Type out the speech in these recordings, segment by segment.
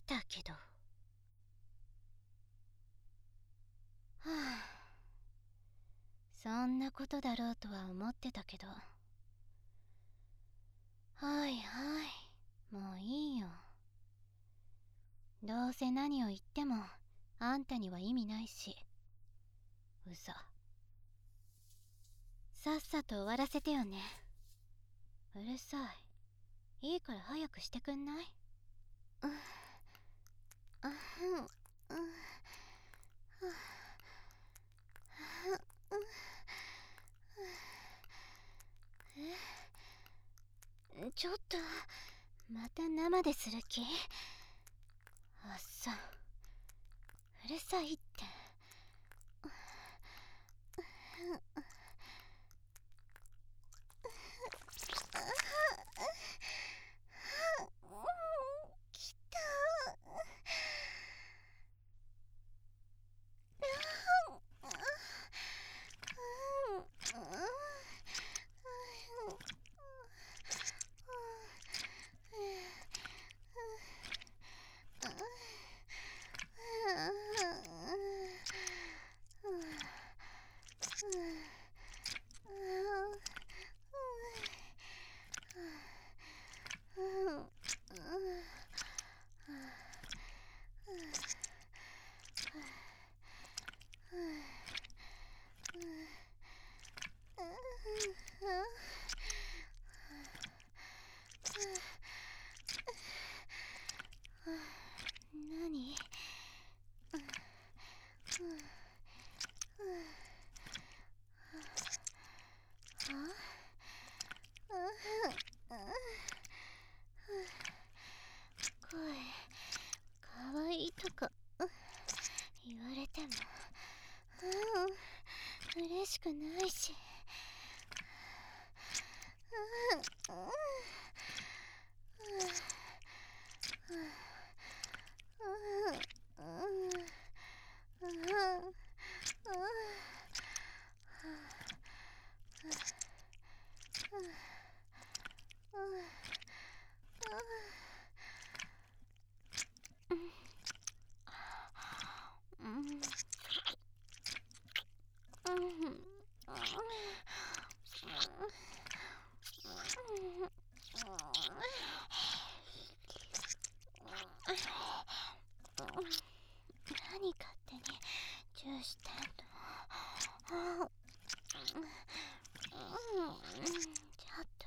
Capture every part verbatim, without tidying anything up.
たけど。はあ、そんなことだろうとは思ってたけど。はいはい、もういいよ。どうせ何を言ってもあんたには意味ないし。うざ。さっさと終わらせてよね。うるさい。いいから早くしてくんない？うん、あふん、うん、え、ちょっとまた生でする気？あっさ、うるさいって。きた。何？声かわいいとか言われても、うん、嬉しくないし。何勝手にチューしてんの？ちょっと。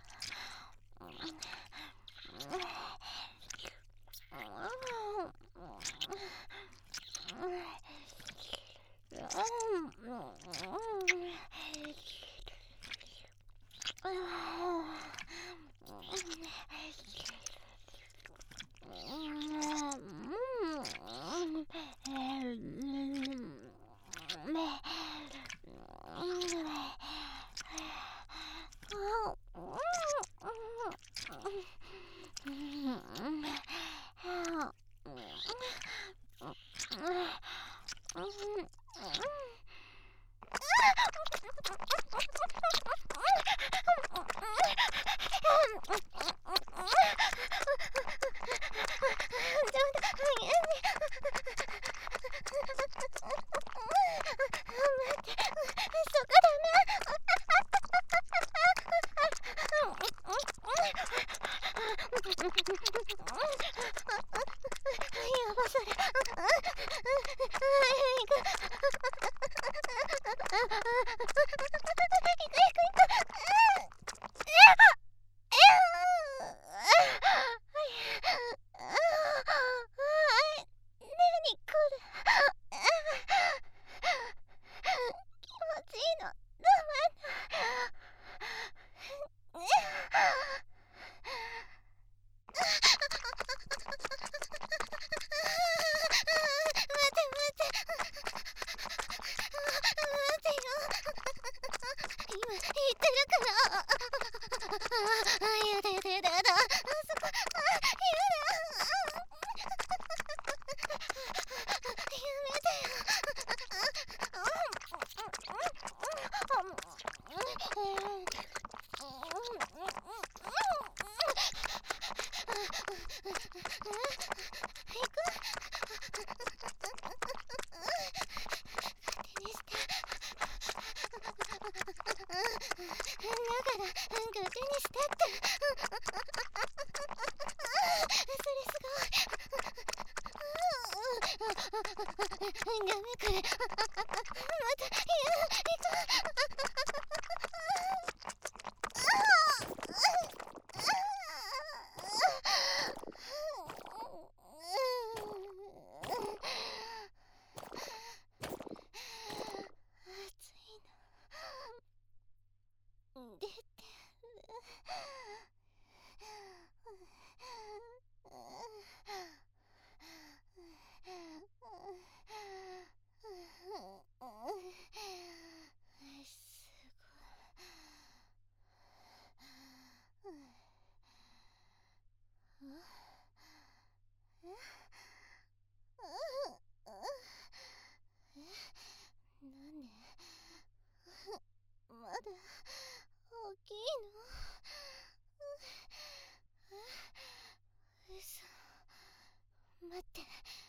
待って、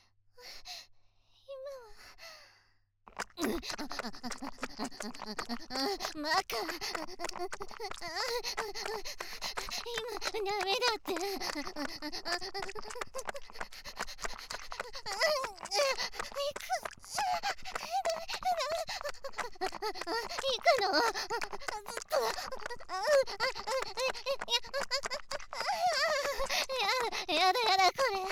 今はマカ、今ダメだって。行くの？ずっと。や、やだやだこれ。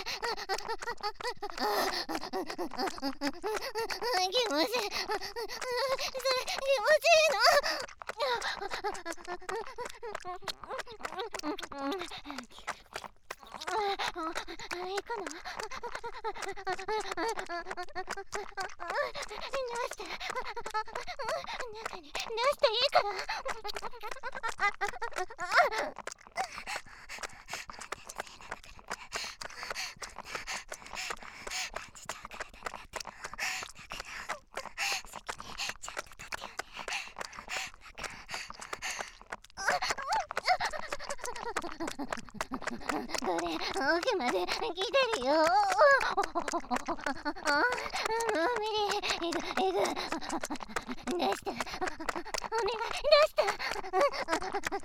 気持ちいい。それ気持ちいいの。行くの？出して。中に出していいから。これ奥まで来てるよ。無理。いくいく。出して。お願い出して。いくいくいくいく。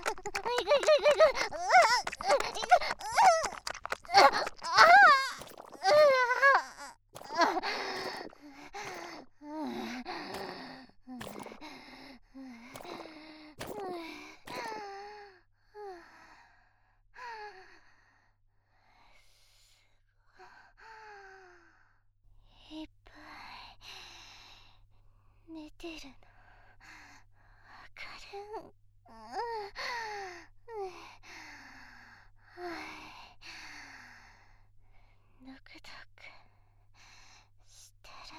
いく。いっぱい寝てるのわかる。ドクドクしてる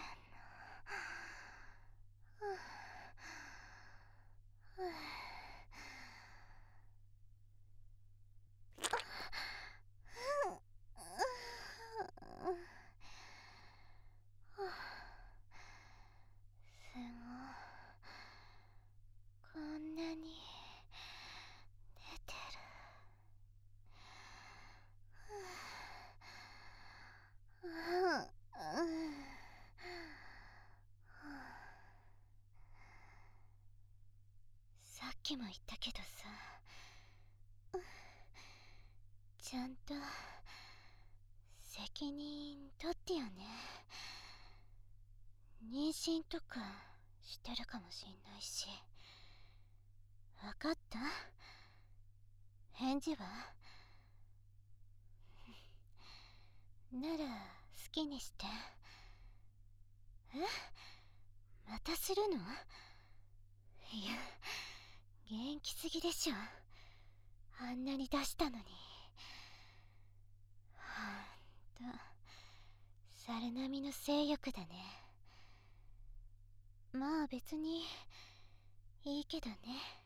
の。すごい。こんなに寝てる。さっきも言ったけどさ、ちゃんと責任取ってよね。妊娠とかしてるかもしんないし。わかった？返事は？なら好きにして。え？またするの？いや、元気すぎでしょ。あんなに出したのに。ほんと猿並みの性欲だね。まあ別にいいけどね。